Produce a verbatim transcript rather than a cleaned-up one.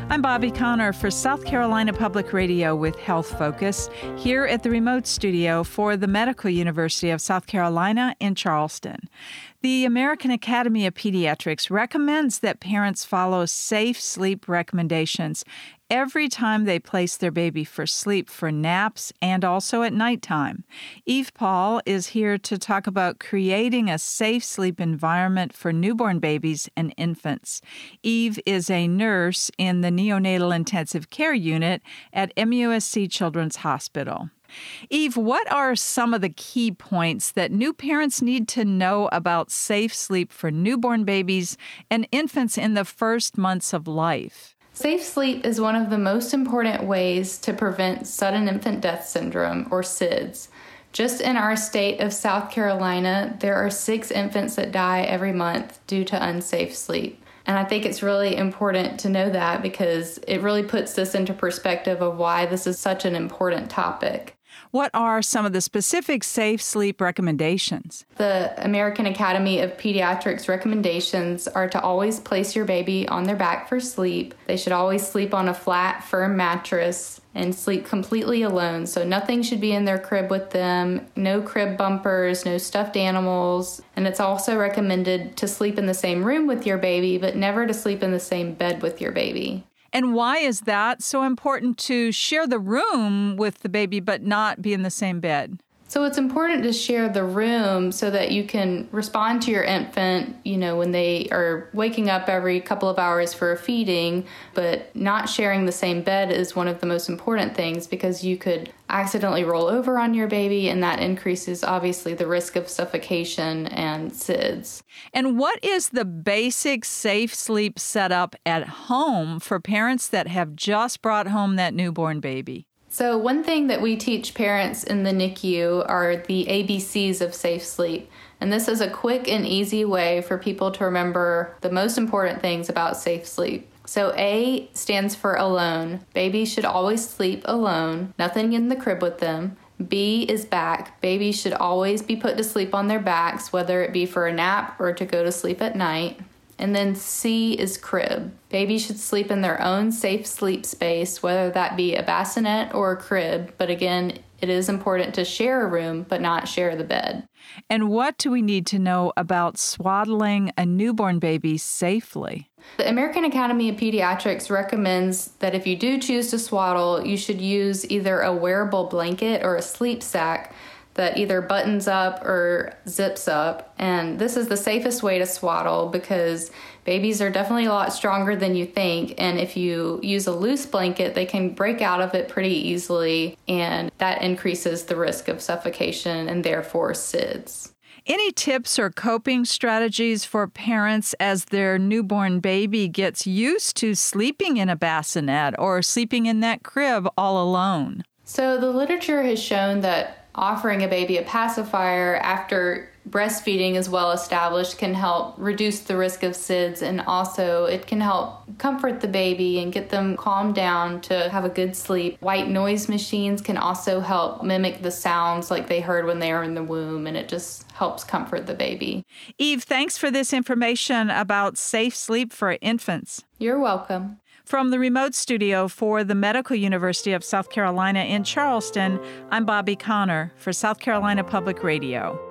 I'm Bobby Connor for South Carolina Public Radio with Health Focus here at the remote studio for the Medical University of South Carolina in Charleston. The American Academy of Pediatrics recommends that parents follow safe sleep recommendations every time they place their baby for sleep for naps and also at nighttime. Eve Paul is here to talk about creating a safe sleep environment for newborn babies and infants. Eve is a nurse in the neonatal intensive care unit at M U S C Children's Hospital. Eve, what are some of the key points that new parents need to know about safe sleep for newborn babies and infants in the first months of life? Safe sleep is one of the most important ways to prevent sudden infant death syndrome, or S I D S. Just in our state of South Carolina, there are six infants that die every month due to unsafe sleep. And I think it's really important to know that because it really puts this into perspective of why this is such an important topic. What are some of the specific safe sleep recommendations? The American Academy of Pediatrics recommendations are to always place your baby on their back for sleep. They should always sleep on a flat, firm mattress and sleep completely alone. So nothing should be in their crib with them, no crib bumpers, no stuffed animals. And it's also recommended to sleep in the same room with your baby, but never to sleep in the same bed with your baby. And why is that so important to share the room with the baby but not be in the same bed? So it's important to share the room so that you can respond to your infant, you know, when they are waking up every couple of hours for a feeding, but not sharing the same bed is one of the most important things because you could accidentally roll over on your baby, and that increases, obviously, the risk of suffocation and S I D S. And what is the basic safe sleep setup at home for parents that have just brought home that newborn baby? So one thing that we teach parents in the N I C U are the A B Cs of safe sleep. And this is a quick and easy way for people to remember the most important things about safe sleep. So A stands for alone. Babies should always sleep alone, nothing in the crib with them. B is back. Babies should always be put to sleep on their backs, whether it be for a nap or to go to sleep at night. And then C is crib. Babies should sleep in their own safe sleep space, whether that be a bassinet or a crib. But again, it is important to share a room, but not share the bed. And what do we need to know about swaddling a newborn baby safely? The American Academy of Pediatrics recommends that if you do choose to swaddle, you should use either a wearable blanket or a sleep sack that either buttons up or zips up. And this is the safest way to swaddle because babies are definitely a lot stronger than you think. And if you use a loose blanket, they can break out of it pretty easily. And that increases the risk of suffocation and therefore S I D S. Any tips or coping strategies for parents as their newborn baby gets used to sleeping in a bassinet or sleeping in that crib all alone? So the literature has shown that offering a baby a pacifier after breastfeeding is well established can help reduce the risk of S I D S, and also it can help comfort the baby and get them calmed down to have a good sleep. White noise machines can also help mimic the sounds like they heard when they were in the womb, and it just helps comfort the baby. Eve, thanks for this information about safe sleep for infants. You're welcome. From the remote studio for the Medical University of South Carolina in Charleston, I'm Bobby Connor for South Carolina Public Radio.